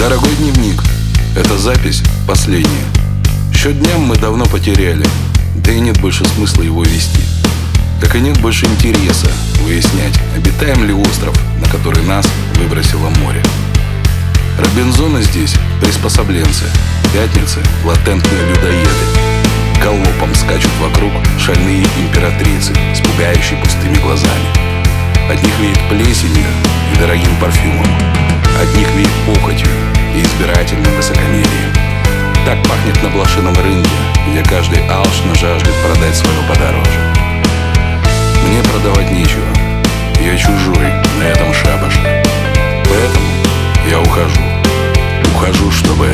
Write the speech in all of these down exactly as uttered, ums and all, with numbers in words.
Дорогой дневник, эта запись последняя. Счет дням мы давно потеряли, да и нет больше смысла его вести. Как и нет больше интереса выяснять, обитаем ли остров, на который нас выбросило море. Робинзоны здесь приспособленцы, пятницы — латентные людоеды. Галопом скачут вокруг шальные императрицы с пугающей пустыми глазами. От них веет плесенью и дорогим парфюмом. От них веет похотью и избирательным высокомерием. Так пахнет на блошином рынке, где каждый алчно жаждет продать свое подороже. Мне продавать нечего, я чужой на этом шабаше. Поэтому я ухожу, ухожу, чтобы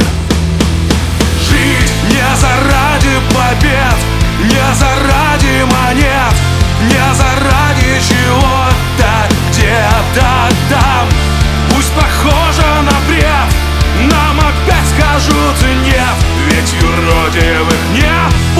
жить не заради побед, не заради монет, не заради чего-то где-то там. Пусть похоже на бред, нам опять скажут нет, ведь юродивых не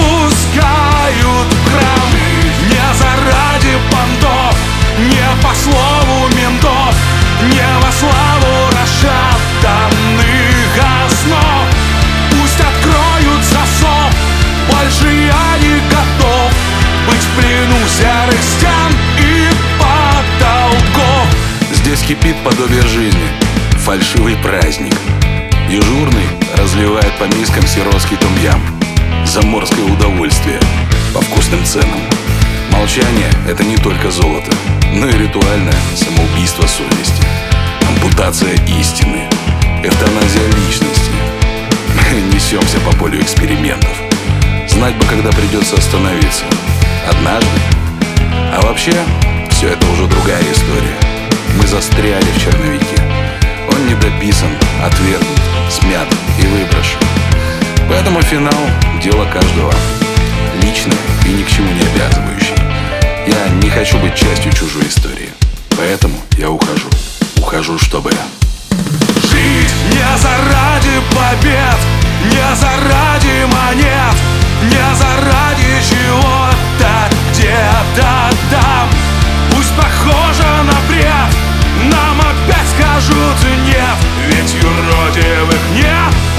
пускают в храм. Не заради понтов, не по слову ментов, не во славу расшатанных основ. Пусть откроют засов, больше я не готов быть в плену серых стен и потолков. здесь кипит подобие жизни, фальшивый праздник. Дежурный разливает по мискам сиротский том-ям. Заморское удовольствие по вкусным ценам. Молчание — это не только золото, но и ритуальное самоубийство совести. Ампутация истины, эвтаназия личности. Мы несемся по полю экспериментов. Знать бы, когда придется остановиться. Однажды. А вообще, все это уже другая история. Мы застряли в черновике. Он недописан, отвергнут, смят и выброшен. Поэтому финал — дело каждого. Личное и ни к чему не обязывающее. Я не хочу быть частью чужой истории. Поэтому я ухожу. Ухожу, чтобы жить не заради побед, не заради монет, не заради чего-то где-то там. Пусть похоже на бред, нам опять скажут нет, ведь юродивых не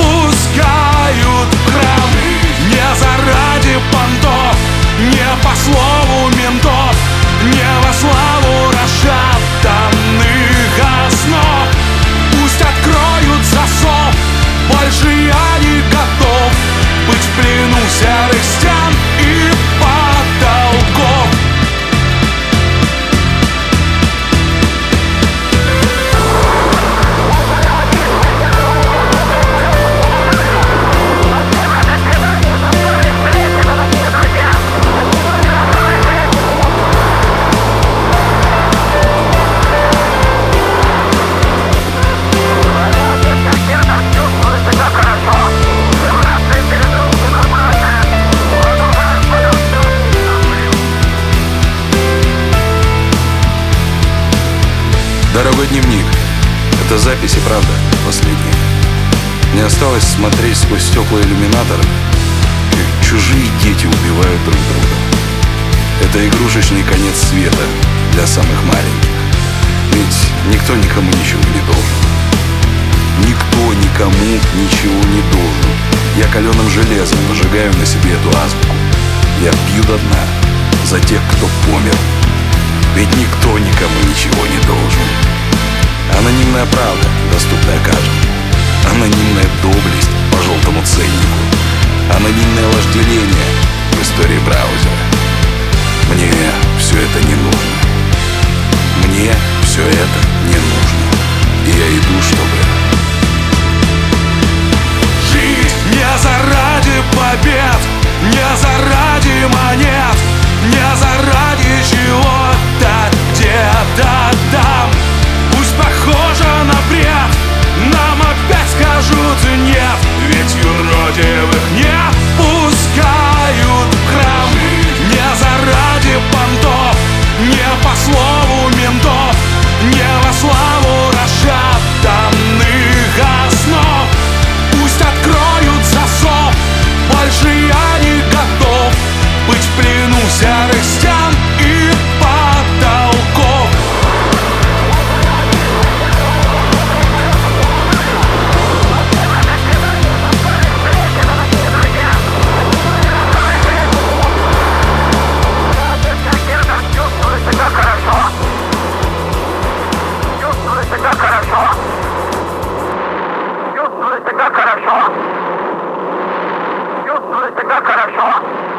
пускают в храм. Не заради понтов, не по слову ментов, не во славу расшатанных основ. Пусть откроют засов, больше я не готов быть в плену серых стен и потолков. Дорогой дневник, эта запись и правда последняя. Не осталось смотреть сквозь стекла иллюминатора, как чужие дети убивают друг друга. Это игрушечный конец света для самых маленьких. Ведь никто никому ничего не должен. Никто никому ничего не должен. Я каленым железом выжигаю на себе эту азбуку. Я пью до дна за тех, кто помер. Ведь никто никому ничего не должен. Анонимная правда, доступная каждому. Анонимная доблесть по желтому ценнику. Анонимное вожделение в истории браузера. Мне все это не нужно. Мне все это не нужно. И я иду, чтобы жить не заради побед, не заради монет, не заради чего-то где-то там. Пусть похоже на бред, нам опять скажут нет, ведь юродивых не пускают в храм. Не заради понтов, не по слову ментов, не во славу расшатанных хорошо. Чувствую себя хорошо.